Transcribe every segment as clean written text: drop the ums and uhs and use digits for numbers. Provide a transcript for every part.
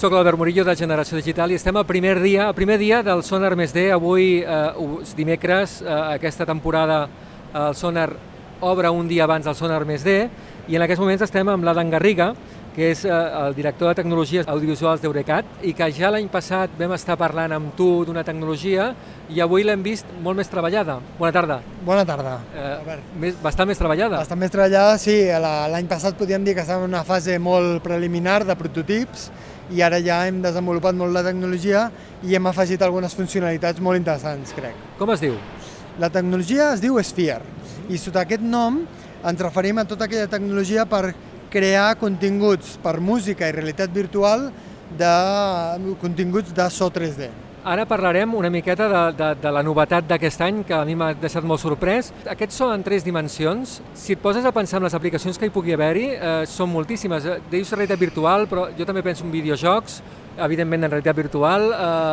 Soc l'Albert Murillo de Generació Digital i estem al primer dia del Sonar +D. Avui, dimecres, aquesta temporada el Sonar obre un dia abans del Sonar +D i en aquests moments estem amb l'Adam Garriga, que és el director de tecnologies audiovisuals d'Eurecat i que ja l'any passat vam estar parlant amb tu d'una tecnologia i avui l'hem vist molt més treballada. Bona tarda. Bona tarda. Bastant més treballada. Bastant més treballada, sí. L'any passat podíem dir que estàvem en una fase molt preliminar de prototips i ara ja hem desenvolupat molt la tecnologia i hem afegit algunes funcionalitats molt interessants, crec. Com es diu? La tecnologia es diu Sphere i sota aquest nom ens referim a tota aquella tecnologia per crear continguts per música i realitat virtual de continguts de so 3D. Ara parlarem una miqueta de la novetat d'aquest any, que a mi m'ha deixat molt sorprès. Aquest so en 3 dimensions, si et poses a pensar en les aplicacions que hi pugui haver-hi, són moltíssimes. Dius realitat virtual, però jo també penso en videojocs, evidentment en realitat virtual,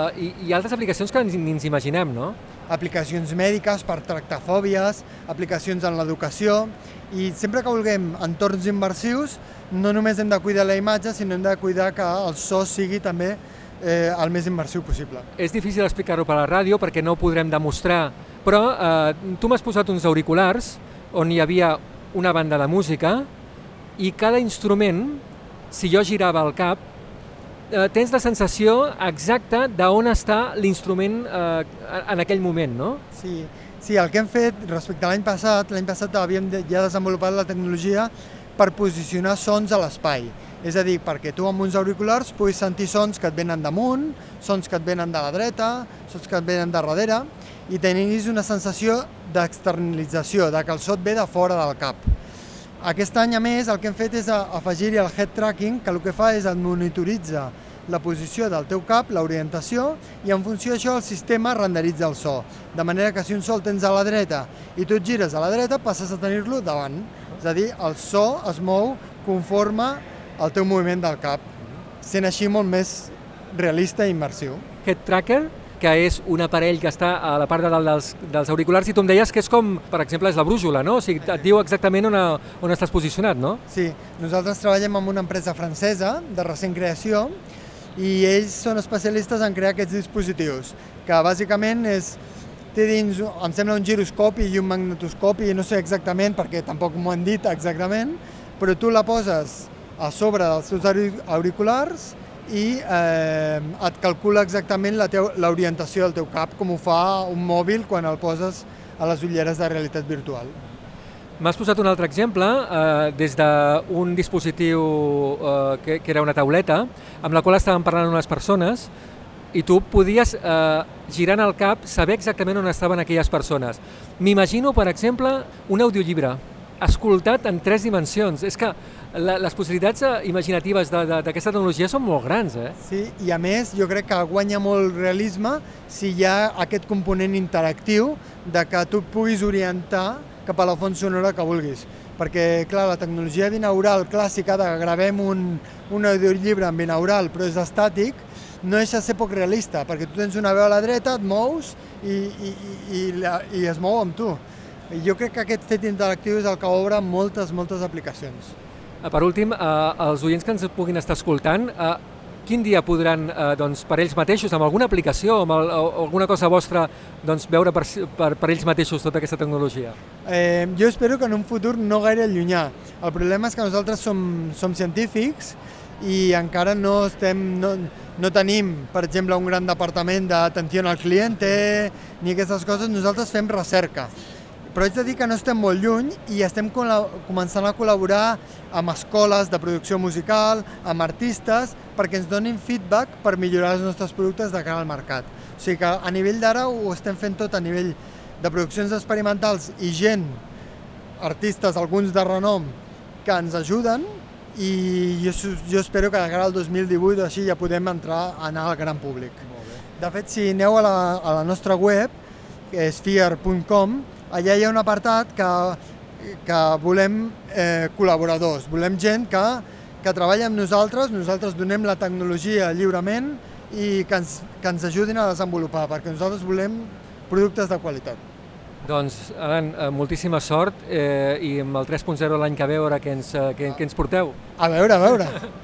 i altres aplicacions que ni ens imaginem, no? Aplicacions mèdiques per tractar fòbies, aplicacions en l'educació, i sempre que vulguem entorns immersius, no només hem de cuidar la imatge, sinó hem de cuidar que el so sigui també el més immersiu possible. És difícil explicar-ho per la ràdio perquè no ho podrem demostrar, però tu m'has posat uns auriculars on hi havia una banda de música i cada instrument, si jo girava el cap, tens la sensació exacta d'on està l'instrument en aquell moment, no? Sí, el que hem fet respecte a l'any passat havíem ja desenvolupat la tecnologia per posicionar sons a l'espai. És a dir, perquè tu amb uns auriculars puguis sentir sons que et venen damunt, sons que et venen de la dreta, sons que et venen de darrere, i tinguis una sensació d'externalització, que el so et ve de fora del cap. Aquest any, a més, el que hem fet és afegir-hi el head tracking, que el que fa és et monitoritza la posició del teu cap, l'orientació, i en funció d'això el sistema renderitza el so. De manera que si un so el tens a la dreta i tu et gires a la dreta, passes a tenir-lo davant. És a dir, el so es mou conforme al teu moviment del cap, sent així molt més realista i immersiu. Head tracker, que és un aparell que està a la part de dalt dels auriculars, i tu em deies que és com, per exemple, és la brújula, no? O sigui, et diu exactament on estàs posicionat, no? Sí, nosaltres treballem amb una empresa francesa de recent creació i ells són especialistes en crear aquests dispositius, que bàsicament té dins, em sembla, un giroscopi i un magnetoscopi, no sé exactament perquè tampoc m'ho han dit exactament, però tu la poses a sobre dels teus auriculars i et calcula exactament l'orientació del teu cap, com ho fa un mòbil quan el poses a les ulleres de realitat virtual. M'has posat un altre exemple des d'un dispositiu que era una tauleta, amb la qual estàvem parlant unes persones, i tu podies, girant el cap, saber exactament on estaven aquelles persones. M'imagino, per exemple, un audiollibre escoltat en 3 dimensions. És que les possibilitats imaginatives d'aquesta tecnologia són molt grans, eh? Sí, i a més jo crec que guanya molt realisme si hi ha aquest component interactiu de que tu et puguis orientar cap a la font sonora que vulguis. Perquè, clar, la tecnologia binaural clàssica de gravem un audiollibre en binaural però és estàtic, no deixa de ser poc realista, perquè tu tens una veu a la dreta, et mous i es mou amb tu. Jo crec que aquest fet interactiu és el que obre moltes aplicacions. Per últim, els oients que ens puguin estar escoltant, quin dia podran, per ells mateixos, amb alguna aplicació o alguna cosa vostra, veure per ells mateixos tota aquesta tecnologia? Jo espero que en un futur no gaire llunyà. El problema és que nosaltres som científics i encara no tenim, per exemple, un gran departament d'atenció al client ni aquestes coses. Nosaltres fem recerca. Però haig de dir que no estem molt lluny i estem començant a col·laborar amb escoles de producció musical, amb artistes, perquè ens donin feedback per millorar els nostres productes de cara al mercat. O sigui que a nivell d'ara ho estem fent tot a nivell de produccions experimentals i gent, artistes, alguns de renom, que ens ajuden, i jo espero que de cara al 2018 o així ja podem anar al gran públic. De fet, si aneu a la nostra web, sphere.com, allà hi ha un apartat que volem col·laboradors, volem gent que treballa amb nosaltres donem la tecnologia lliurement i que ens ajudin a desenvolupar, perquè nosaltres volem productes de qualitat. Doncs, Alan, moltíssima sort i amb el 3.0 l'any que ve a veure què ens porteu. A veure.